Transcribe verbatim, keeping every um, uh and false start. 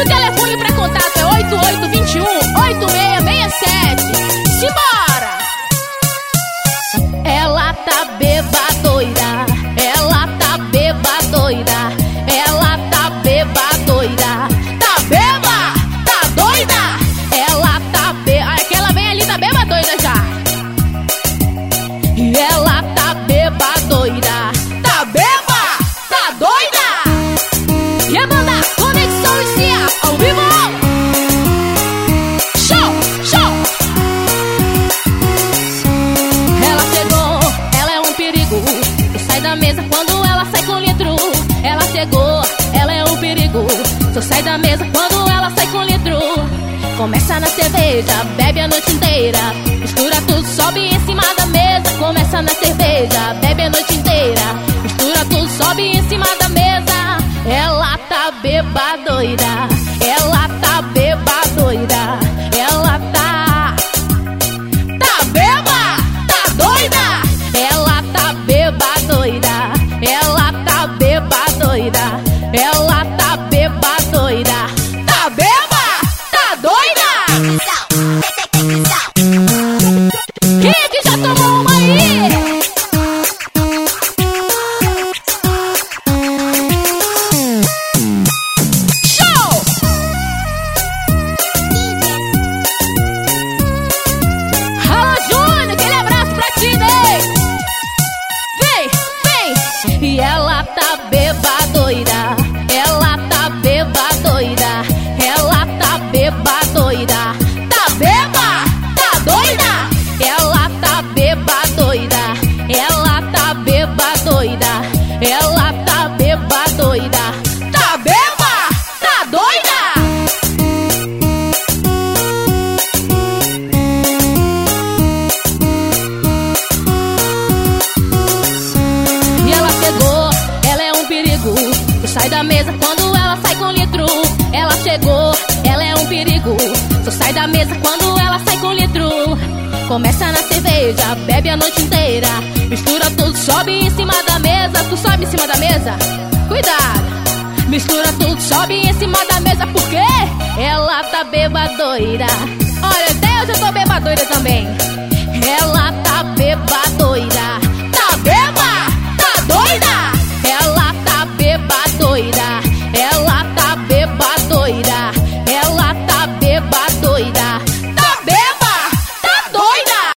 o telefone pra contato é oito oito dois um, oito seis seis sete. Simbora! Ela tá beba doida, ela tá beba doida, ela tá beba doida. Tá beba, tá doida, ela tá beba. Aquela bem ali tá beba doida já. E ela tá beba doida, tá beba, tá doida. E a banda Conexão Cia ao vivo. Show, show. Ela chegou, ela é um perigo. Tu sai da mesa quando ela sai com litro. Ela chegou, ela é um perigo. Tu sai da mesa quando ela sai com litro. Começa na cerveja, bebe a noite inteira. Mistura tudo, sobe em cima da mesa. Começa na cerveja, bebe a noite inteira. Mistura tudo, sobe em cima da mesa. Ela tá beba doida, ela tá beba doida, ela tá Tá beba, tá doida, ela tá beba doida, ela tá beba doida, ela tá beba doida. Tá beba, tá doida. Quem é que já tomou uma aí? E ela tá beba doida, ela tá beba doida, ela tá beba doida. Tá beba, tá doida, ela tá beba doida, ela tá beba doida, ela tá beba doida. Tá beba, tá doida. E ela chegou, ela é um perigo. Tu sai da mesa quando ela sai com litro. Ela chegou, ela é um perigo. Tu sai da mesa quando ela sai com litro. Começa na cerveja, bebe a noite inteira. Mistura tudo, sobe em cima da mesa. Tu sobe em cima da mesa? Cuidado. Mistura tudo, sobe em cima da mesa. Por quê? Ela tá beba doida. Olha, até eu já tô beba doida também.